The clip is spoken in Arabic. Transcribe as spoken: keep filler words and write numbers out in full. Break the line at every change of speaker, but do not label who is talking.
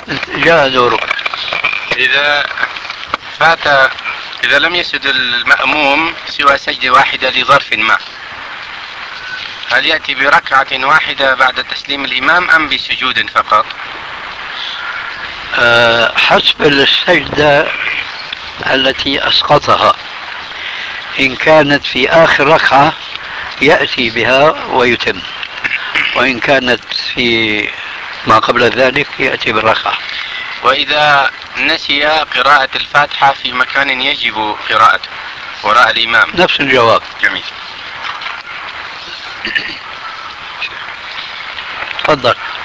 جاء دورك.
إذا فات إذا لم يسجد المأموم سوى سجدة واحدة لظرف ما، هل يأتي بركعة واحدة بعد تسليم الإمام أم بسجود فقط؟
أه حسب السجدة التي أسقطها، إن كانت في آخر ركعة يأتي بها ويتم، وإن كانت في ما قبل ذلك يأتي بالركعة.
وإذا نسي قراءة الفاتحة في مكان يجب قراءته وراء الإمام؟
نفس الجواب.
جميل.
تفضل.